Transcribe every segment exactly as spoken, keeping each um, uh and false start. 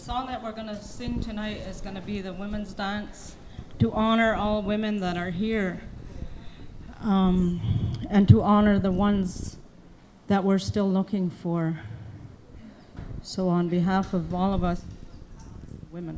song that we're going to sing tonight is going to be the women's dance to honor all women that are here, um, and to honor the ones that we're still looking for. So on behalf of all of us women.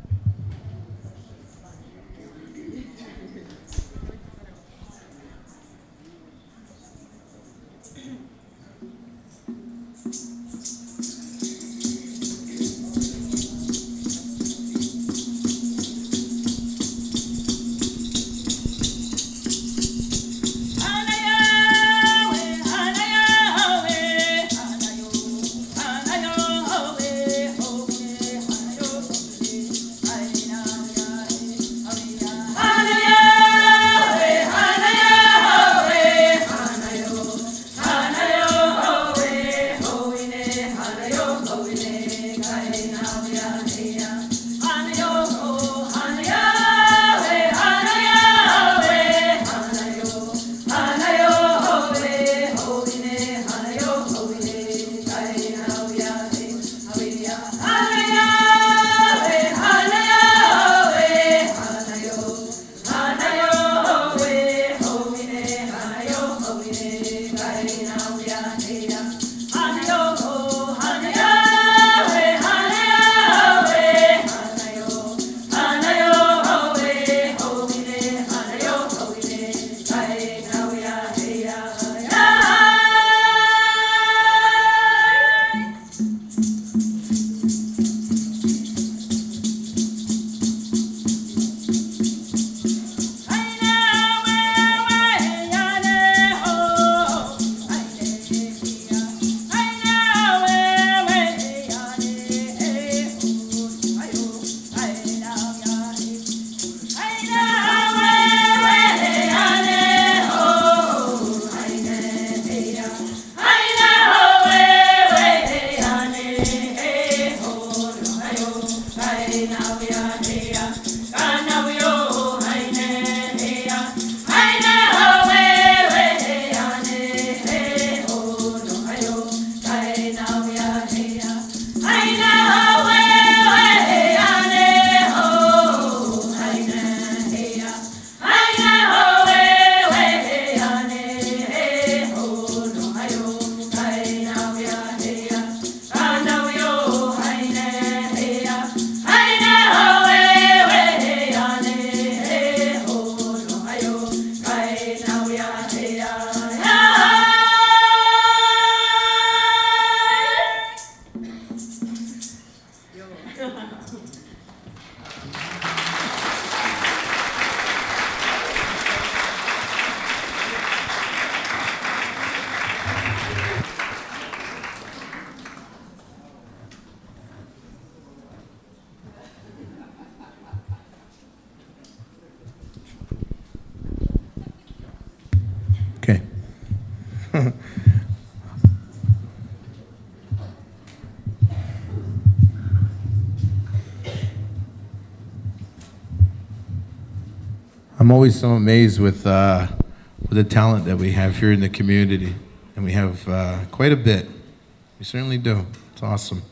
I'm always so amazed with, uh, with the talent that we have here in the community, and we have uh, quite a bit. We certainly do. It's awesome.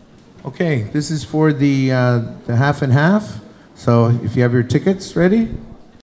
Okay, this is for the, uh, the half and half. So if you have your tickets ready.